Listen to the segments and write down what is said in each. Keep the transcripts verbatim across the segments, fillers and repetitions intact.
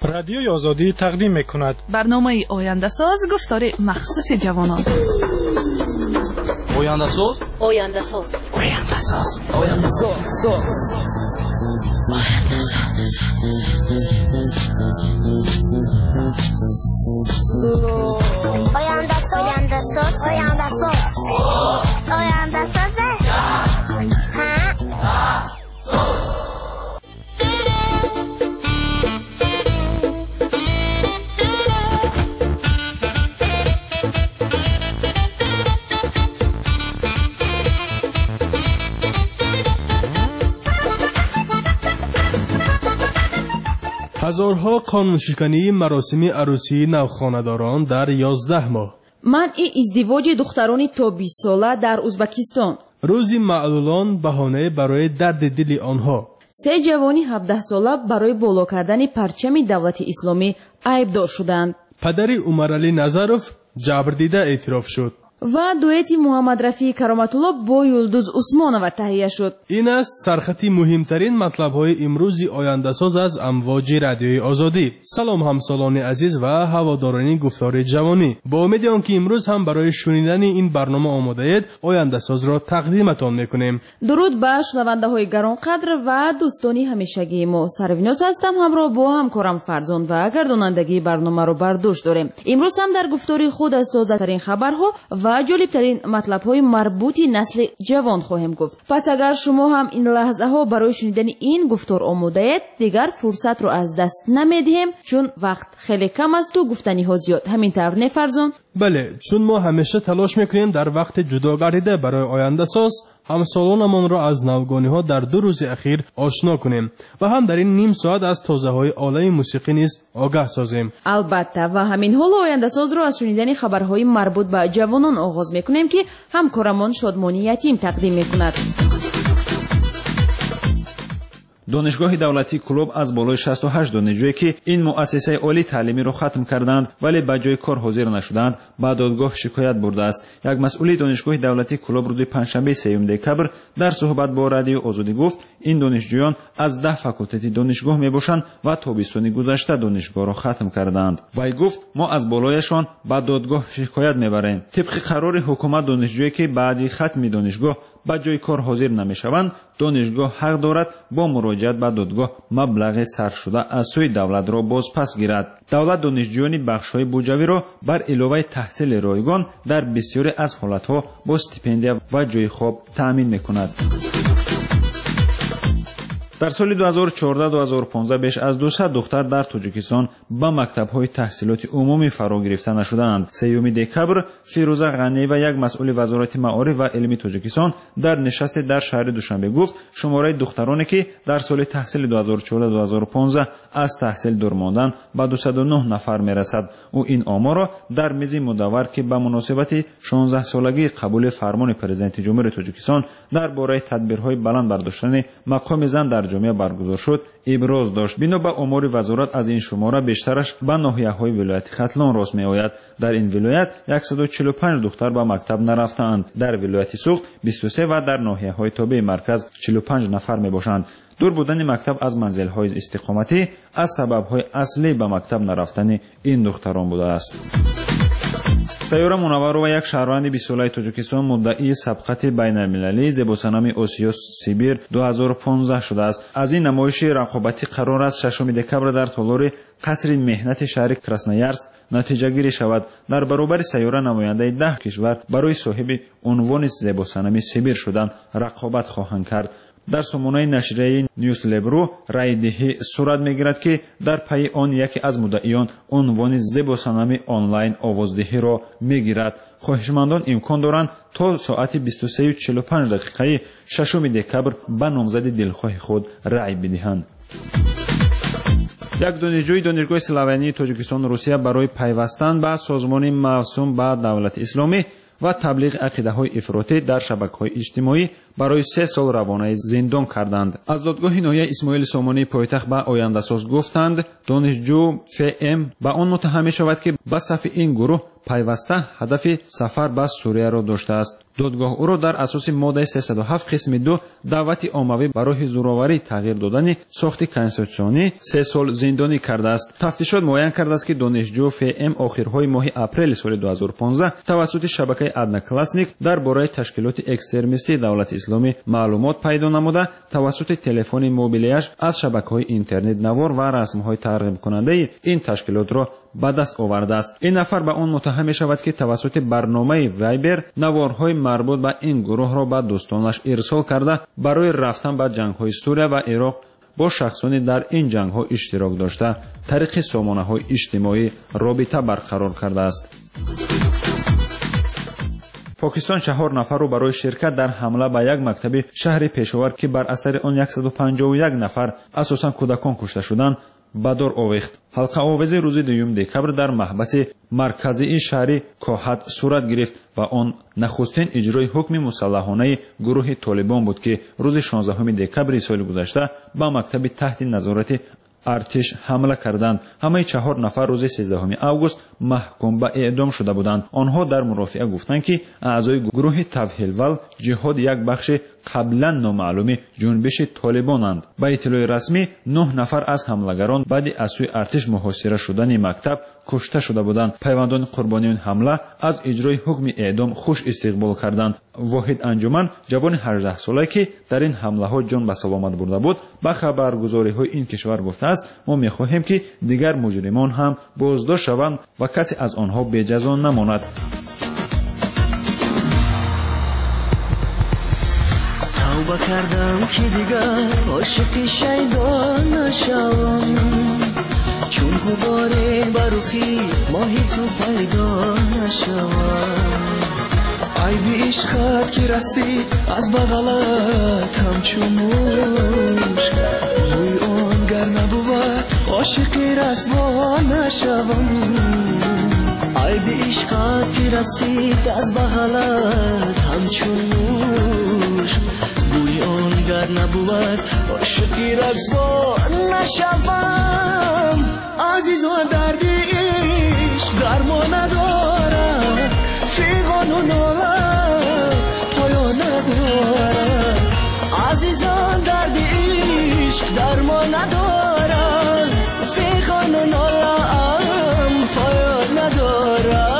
رادیوی آزادی تقدیم می‌کند. برنامه آینده ساز گفتار مخصوص جوانان. آینده ساز آینده ساز آینده ساز آینده ساز آینده ساز آینده ساز آینده ساز آینده ساز هزارها قانونشکنی مراسم عروسی نوخانه‌داران در یازده ماه. منع ازدواج دختران تا بیست ساله در ازبکستان. روز معلولان بهانه برای درد دل آنها. سه جوانی هفده ساله برای بالا کردن پرچم دولت اسلامی عیبدار شدند. پدر عمرعلی نظروف جبر دیده اعتراف شد. و دویت محمد رفیع کرامت‌الله با یلدوز عثمانова تهیه شد. این است سرخطی مهمترین مطلب‌های امروز آینده ساز از امواج رادیوی آزادی. سلام همسالان عزیز و هواداران گفتار جوانی. با امید آنکه امروز هم برای شنیدن این برنامه آماده اید، آینده ساز را تقدیمتان می‌کنیم. درود به شنونده‌های گرانقدر و دوستانی همیشگی ما. سرویناس هستم، همراه با همکارم فرزان و گردانندگی برنامه را بر دوش داریم. امروز هم در گفتار خود از تازه‌ترین خبرها و جالبترین مطلب‌های مربوط نسل جوان خواهیم گفت. پس اگر شما هم این لحظه ها برای شنیدن این گفتار آماده اید، دیگر فرصت رو از دست نمیدیم چون وقت خیلی کم است و گفتنی ها زیاد. همین طور نه فرزان؟ بله، چون ما همیشه تلاش میکنیم در وقت جدا گردیده برای آینده ساز همسالانمان را از نوگانی ها در دو روز اخیر آشنا کنیم و هم در این نیم ساعت از تازه های عالم موسیقی نیز آگاه سازیم. البته و همین حال آینده ساز را از شنیدن خبرهای مربوط به جوانان آغاز میکنیم که همکارمان شادمانی یتیم تقدیم میکند. دانشگاه دولتی کلوب از بالای شصت و هشت دانشجویی که این مؤسسه عالی تعلیمی را ختم کردند ولی به جای کار حاضر نشدند به دادگاه شکایت برده است. یک مسئول دانشگاه دولتی کلوب روز پنجشنبه سوم دکبر در صحبت با رادیو آزادی گفت این دانشجویان از ده فاکولته دانشگاه میباشند و تابستان گذشته دانشگاه را ختم کردند. وی گفت ما از بالایشان به دادگاه شکایت میبریم. طبق قرار حکومت دانشجویی که بعد ختم دانشگاه به جای کار حاضر نمیشوند دانشگاه حق دارد با مراجعت به دادگاه مبلغ صرف شده از سوی دولت را باز پس گیرد. دولت دانشجویان بخش‌های بودجوی را بر علاوه تحصیل رایگان در بسیاری از حالت‌ها با استیپندیا و جای خواب تأمین می‌کند. در سال دو هزار و چهارده دو هزار و پانزده بیش از دویست دختر در تاجیکستان به مکتب‌های تحصیلات عمومی فرا گرفته نشدند. سوم دکبر فیروزه غنی و یک مسئول وزارت معارف و علم تاجیکستان در نشست در شهر دوشنبه گفت شماره دخترانی که در سال تحصیل دو هزار و چهارده دو هزار و پانزده از تحصیل دور ماندند به دویست و نه نفر میرسد. او این آمار را در میز مدور که به مناسبت شانزده سالگی قبول فرمان پرزیدنت جمهوری تاجیکستان درباره تدبیرهای بلند برداشتن مقام زن در جامعه برگزار شد ابراز داشت. بنا به آمار وزارت از این شماره بیشترش به ناحیه‌های ولایت ختلان راست می‌آید. در این ولایت صد و چهل و پنج دختر به مکتب نرفتند. در ولایت سوخت بیست و سه و در ناحیه‌های تابع مرکز چهل و پنج نفر میباشند. دور بودن مکتب از منزل‌های استقامتی از سبب‌های اصلی به مکتب نرفتن این دختران بوده است. سیاره منور و یک شهروند بیست ساله تاجیکستان مدعی سبقت بین‌المللی زیباسنام آسیا سیبیر دو هزار و پانزده شده است. از این نمایش رقابتی قرار است ششم دکبر در تالار قصر مهنت شهر کراسنویارسک نتیجه گیری شود. در برابر سیاره نماینده ده کشور برای صاحب عنوان زیباسنام سیبیر شدن رقابت خواهند کرد. در سامانه نشریه نیوز لبرو رای دهی صورت میگیرد که در پی آن یکی از مدعیان عنوان زیباسنام آنلاین آوازدهی را میگیرد. خواهشمندان امکان دارند تا ساعت بیست و سه و چهل و پنج دقیقه ششم دکبر به نامزد دلخواه خود رای بدهند. یک دانشجوی دانشگاه سلاویانی تاجیکستان روسیه برای پیوستن به سازمان موسوم به دولت اسلامی و تبلیغ عقیده‌های افراطی در شبکه‌های اجتماعی برای سه سال روانه زندان کردند. از دادگاه ناحیه اسماعیل سامانی پایتخت به آینده ساز گفتند دانشجو اف ام با آن متهم شود که به صف این گروه пайваста ҳадафи сафар ба Сурияро доштааст. додгоҳ ӯро дар асоси моддаи сесаду ҳафт қисми ду даъвати оммавӣ барои зӯроварӣ тағйир додани сохти конститутсионӣ се сол зиндонӣ кардааст. тафтишот муайян кардааст ки донишҷӯ ФМ охирҳои моҳи апрели соли ду ҳазору понздаҳ тавассути шабакаи одноклассник дар бораи ташкилоти экстремистии давлати исломӣ маълумот пайдо намуда тавассути телефони мобилияш аз шабакаҳои интернетнавор ва расмҳои тарғибкунандаи ин ташкилотро ба даст овардааст. ин нафар ба он муттаҳам мешавад ки тавассути барномаи вайбер наворҳои марбут ба ин гурӯҳро ба дӯстонаш ирсол карда барои рафтан ба ҷангҳои Сурия ва Ироқ бо шахсони дар ин ҷангҳо иштирок дошта тариқи сомонаҳои иҷтимоӣ робита барқарор кардааст. покистон чаҳор нафарро барои ширкат дар ҳамла ба як мактаби шаҳри пешовар ки бар асари он сад و панҷоҳу як нафар асосан кӯдакон кушта шуданд ба дор овехт. ҳалқаовези рӯзи дуюм декабр дар маҳбаси марказии шаҳри Коҳат сурат гирифт ва он нахустин иҷрои ҳукми мусаллаҳонаи гурӯҳи Толибон буд ки рӯзи шонздаҳуми декабри соли гузашта ба мактаби таҳти назорати артиш ҳамла карданд. ҳамаи чаҳор нафар рӯзи сиздаҳуми август маҳкум ба эъдом шуда буданд. онҳо дар мурофиа гуфтанд ки аъзои гурӯҳи тавҳилвал ҷиҳод як бахши қаблан номаълуми ҷунбиши Толибонанд. ба иттилои расмӣ нӯҳ нафар аз ҳамлагарон баъди аз сӯи артиш муҳосира шудани мактаб кушта шуда буданд. пайвандони қурбонии ҳамла аз иҷрои ҳукми эъдом хуш истиқбол карданд. воҳид анҷуман ҷавони ҳаждаҳсола ки дар ин ҳамлаҳо ҷон ба саломат бурда буд ба хабаргузориҳои ин кишвар гуфтааст: мо мехоҳем ки дигар муҷримон ҳам боздошт шаванд ва касе аз онҳо беҷазо намонад. توبه کردم که دیگر عاشق شیدا نشوم چون غباره برخی ماهی تو پیدا نشوم ای بی عشقت که رسید از بغلت همچون موش روی آن گر نبود عاشقی رسوا نشوم ای بی عشقت که رسید از بغلت همچون موش روی آن گر نبود عاشقی رسوا نشوم عزیز و درد عشق درمان ندارد فیغان و ناله پایان ندارد عزیزان درد عشق درمان ندارد فیغان و ناله پایان ندارد.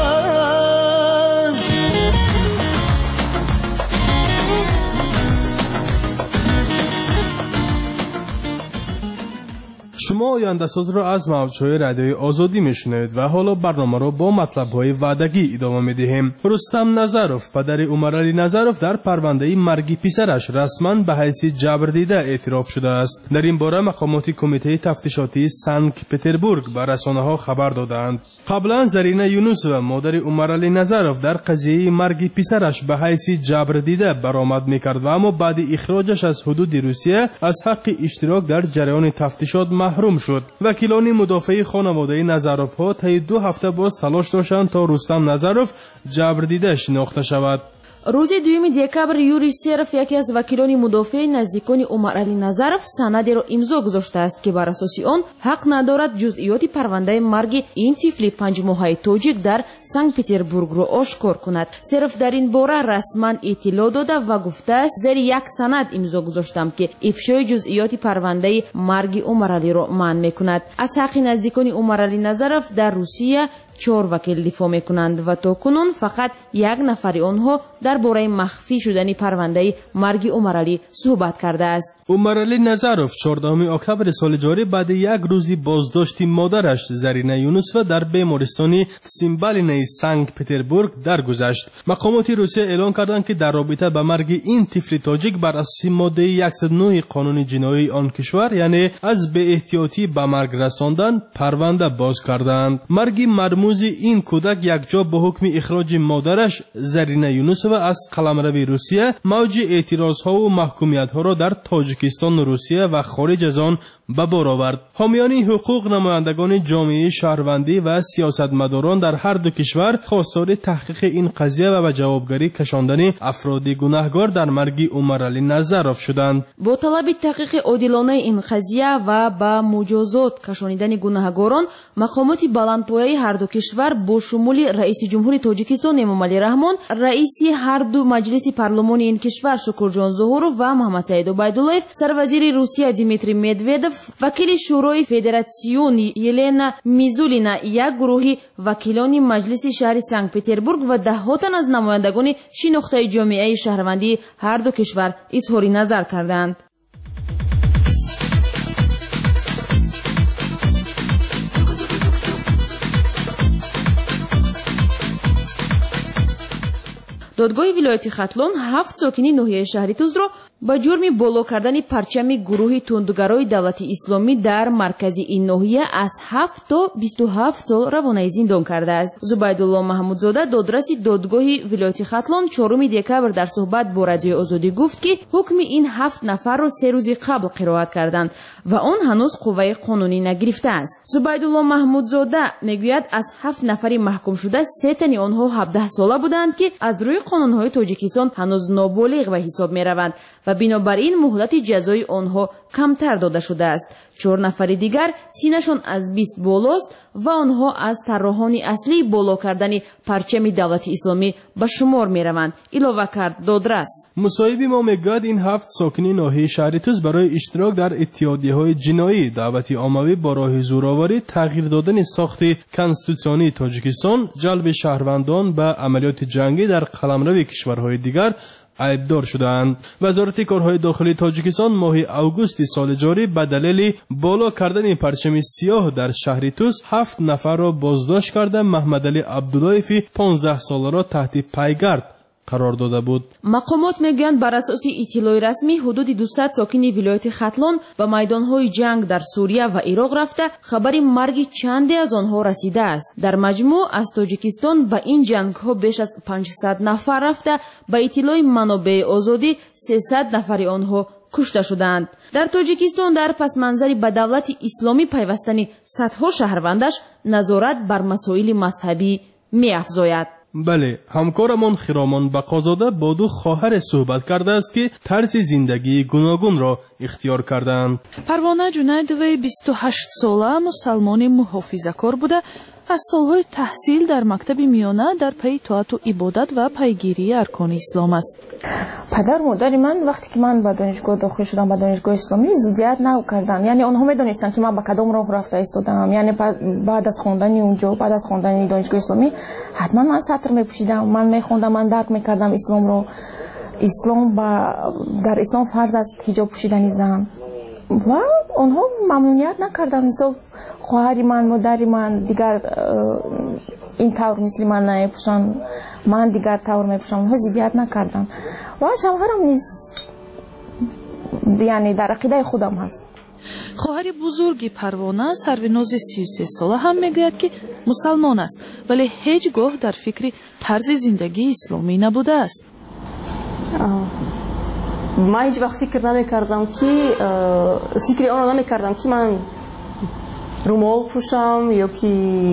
شما آینده‌ساز را از موج‌های رادیوی آزادی میشنوید و حالا برنامه را با مطلب‌های وعدگی ادامه می‌دهیم. رستم نظروف پدر عمرعلی نظروف در پرونده مرگ پسرش رسما به حیث جبردیده اعتراف شده است. در این باره مقامات کمیته تفتیشاتی سنت پتربورگ به رسانه‌ها خبر دادند. قبلا زرینه یونس و مادر عمرعلی نظروف در قضیه مرگ پسرش به حیث جبردیده برآمد می‌کرد و اما بعد اخراجش از حدود روسیه از حق اشتراک در جریان تفتیشات محروم شد. وکیلان مدافع خانواده نظروف ها طی دو هفته باز تلاش داشتند تا رستم نظروف جبردیده شناخته شود. روز دوم دکبر یوری سرف یکی از وکیلان مدافع نزدیکان عمرعلی نظروف سندی را امضا گذاشته است که بر اساس آن حق ندارد جزئیات پرونده مرگ این طفل پنج ماهه تاجیک در سنت پتربورگ را آشکار کند. سرف در این باره رسما اطلاع داده و گفته است زیر یک سند امضا گذاشتم که افشای جزئیات پرونده مرگ عمرعلی را منع میکند. از حق نزدیکان عمرعلی نظروف در روسیه چهار وکیل دفاع میکنند و تا کنون فقط یک نفر آنها درباره مخفی شدن پرونده مرگ عمرعلی صحبت کرده است. عمرعلی نظروف چهاردهم اکتبر سال جاری بعد یک روزی بازداشت مادرش زرینه یونس و در بیمارستان سیمبالینه سنت پتربورگ درگذشت. مقامات روسیه اعلام کردند که در رابطه با مرگ این طفل تاجیک بر اساس ماده صد و نه قانون جنایی آن کشور یعنی از بی احتیاطی به مرگ رساندن پرونده باز کردند. مرگ مرموز این کودک یکجا با حکم اخراج مادرش زرینه یونس و از قلمرو روسیه موج اعتراض ها و محکومیت ها را در تاجیکستان، روسیه و خارج از آن به بار آورد. حامیان حقوق، نمایندگان جامعه شهروندی و سیاستمداران در هر دو کشور خواستار تحقیق این قضیه و به جوابگری کشاندن افراد گناهکار در مرگ عمر علی نظرов شدند. با طلب تحقیق عادلانه این قضیه و با مجازات کشانیدن گناهکاران، مقامات بلندپایه هر دو کشور با شمول رئیس جمهور تاجیکستان امامعلی رحمان، رئیس هر دو مجلس پارلمانی این کشور شکرجان ظهورov و محمد سعید عبیداللهیف، سروزیر روسیه دیمیتری مدودوف، وکیل شورای فدراسیون یلنا میزولینا، یک گروه وکیلان مجلس شهر سنت پترزبورگ و دههاتن از نمایندگان شناخته جامعه شهروندی هر دو کشور اظهار نظر کردند. دادگاه ولایت ختلون هفت ساکنی ناحیه شهری توز را با جرم بالا کردن پرچم گروه تندگرای دولت اسلامی در مرکز این ناحیه از هفت تا بیست و هفت سال روانه زندان کرده است. زبیدالله محمودزاده، دادرس دادگاه ولایت ختلون، چهارم دکبر در صحبت با رادیو آزادی گفت که حکم این هفت نفر را سه روز قبل قرائت کردند و آن هنوز قوه قانونی نگرفته است. زبیدالله محمودزاده میگوید از هفت نفری محکوم شده سه تن آنها هفده ساله بودند که از روی قانونهای تاجیکستان هنوز نابالغ به حساب میروند و بنابراین مهلت جزای آنها کمتر داده شده است. چهار نفر دیگر سینه‌شان از بیست بالاست و آنها از طراحان اصلی بالا کردن پرچم دولت اسلامی به شمار میروند. اضافه کرد دادرس. مصاحب ما میگوید این هفت ساکنی ناحیه شهری توز برای اشتراک در اتحادیه‌های جنایی دعوت عمومی با راه زورآوری، تغییر دادن ساخت کنستیتوسیونی تاجیکستان، جلب شهروندان به عملیات جنگی در قلمرو کشورهای دیگر عیبدار شدند. وزارت کارهای داخلی تاجیکستان ماه اوگوست سال جاری به دلیل بالا کردن پرچم سیاه در شهر توس هفت نفر را بازداشت کرده محمد علی عبداللهیف پانزده ساله را تحت پیگرد قرار داده بود. مقامات میگویند بر اساس اطلاع رسمی حدود دویست ساکنی ولایت ختلون به میدانهای جنگ در سوریه و عراق رفته خبر مرگ چندی از آنها رسیده است. در مجموع از تاجیکستان به این جنگ ها بیش از پانصد نفر رفته. به اطلاع منابع آزادی سیصد نفر آنها کشته شدند. در تاجیکستان در پس منظر به دولت اسلامی پیوستن صدها شهروندش نظارت بر مسائل مذهبی می افزاید. بله، همکارمان خرامان بقازاده با دو خواهر صحبت کرده است که طرز زندگی گوناگون را اختیار کردند. پروانه جنیدوی بیست و هشت ساله مسلمان محافظه‌کار بوده. از سالهای تحصیل در مکتب میانه در پی طاعت و عبادت و پیگیری ارکان اسلام است. پدر مادر من وقتی که من به دانشگاه داخل شدم، به دانشگاه اسلامی، زودیت نکردن. یعنی آنها میدونستن که من به کدام راه رفته ایستادم. یعنی بعد از خواندن اونجا، بعد از خواندن دانشگاه اسلامی، حتما من سطر میپوشیدم، من میخوندم، من درک میکردم اسلام رو. اسلام با در اسلام فرض است حجاب پوشیدن زن و آنها ممنوعیت نکردن. مثلا خواهر من، مادر من دیگر این طور مثل من نمیپوشن، من دیگر طور میپوشم، اونها ضدیت نکردن و شوهرم نیز یعنی در عقیده خودم هست. خواهر بزرگی پروانه سروناز سی و سه ساله هم میگوید که مسلمان است ولی هیچگاه در فکر طرز زندگی اسلامی نبوده است. من هیچ وقت فکر نمیکردم که فکر آن را نمیکردم که من رومال پوشم یا که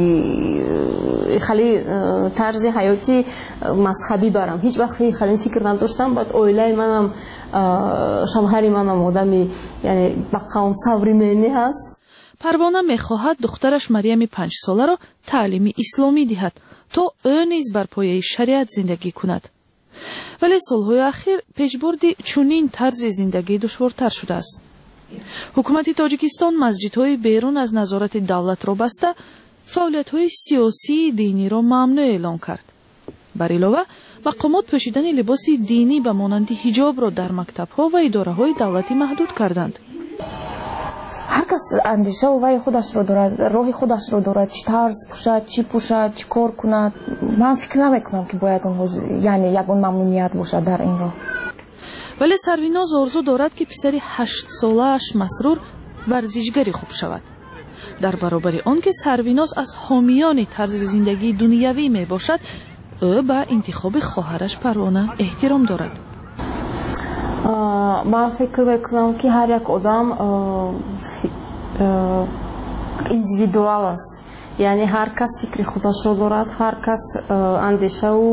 خیلی طرز حیاتی مذهبی برم. هیچ وقت خیلی فکر نداشتم. بعد اویلای منم، شوهر منم آدمی یعنی با قوم صبریمنی هست. پروانه میخواهد دخترش مریم پنج ساله را تعلیم اسلامی دهد تا او نیز بر پایه شریعت زندگی کند. ولی سالهای اخیر پیشبرد چنین طرز زندگی دشوارتر شده است. حکومت تاجیکستان مسجدهای بیرون از نظارت دولت را بسته، فعالیت‌های سیاسی دینی را ممنوع اعلام کرد. بر علاوه مقامات پوشیدن لباس دینی به مانند حجاب را در مکتب‌ها و اداره‌های دولتی محدود کردند. هر کس اندیشه و وای خودش رو دارد، راه خودش رو دارد، چی طرز پوشد، چی پوشد، چی کار کند. من فکر نمی‌کنم که باید اون یعنی یگان ممنوعیت باشد در این راه. ولی سرویناز آرزو دارد که پسر هشت ساله اش مسرور ورزشگری خوب شود. در برابر آن که سرویناز از حامیان طرز زندگی دنیوی می باشد، او به انتخاب خواهرش پروانه احترام دارد. من فکر میکنم که هر یک آدم индивидуал аст, яъне ҳар кас фикри худашро дорад, ҳар кас андешаву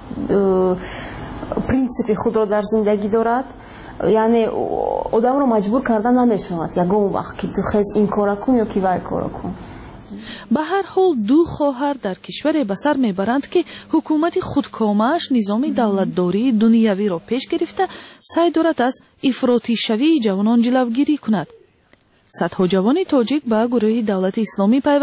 принсипи худро дар зиндагӣ дорад. яъне одамро маҷбур карда намешавад ягон вақт ки ту хез ин кора кун ё ки вай кора кун. ба ҳар ҳол ду хоҳар дар кишваре ба сар мебаранд ки ҳукумати худкомааш низоми давлатдории дунявиро пеш гирифта сай дорад аз ифротишавии ҷавонон ҷилавгирӣ кунад. садҳо ҷавони тоҷик ба гурӯҳи давлати исломӣ